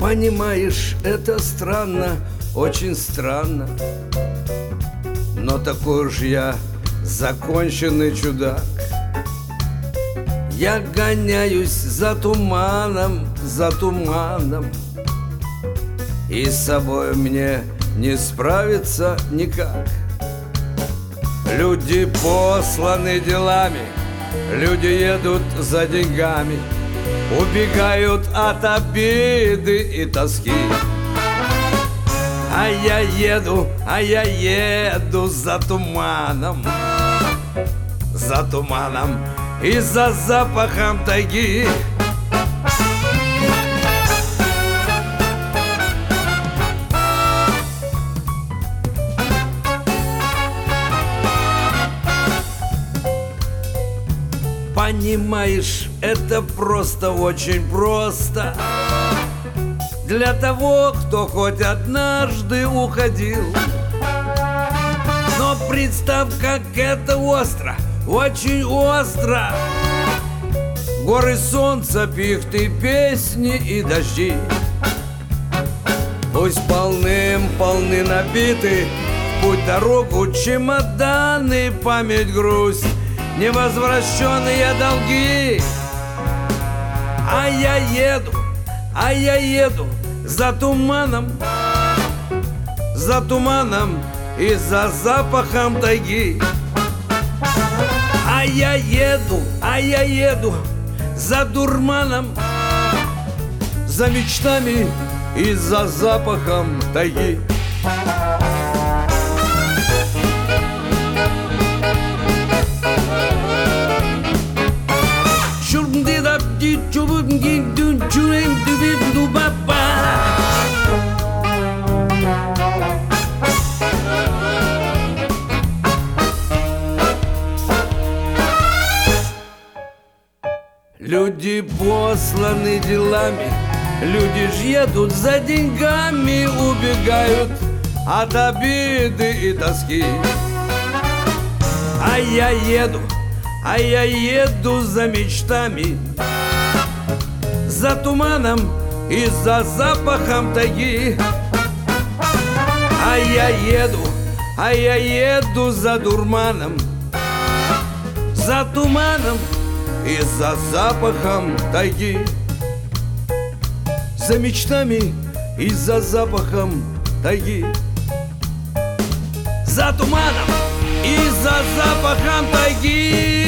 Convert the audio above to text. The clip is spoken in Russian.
Понимаешь, это странно, очень странно, но такой уж я законченный чудак. Я гоняюсь за туманом, и с собой мне не справиться никак. Люди посланы делами, люди едут за деньгами, убегают от обиды и тоски. А я еду за туманом, и за запахом тайги. Понимаешь, это просто, очень просто для того, кто хоть однажды уходил. Но представь, как это остро, очень остро. Горы, солнца, пихты, песни и дожди. Пусть полны набиты в путь дорогу чемоданы, память, грусть, невозвращенные долги. А я еду за туманом, и за запахом тайги. А я еду за дурманом, за мечтами и за запахом тайги. Люди посланы делами, люди ж едут за деньгами, убегают от обиды и тоски. А я еду за мечтами, за туманом и за запахом тайги. А я еду за дурманом, за туманом и за запахом тайги. За мечтами и за запахом тайги. За туманом и за запахом тайги.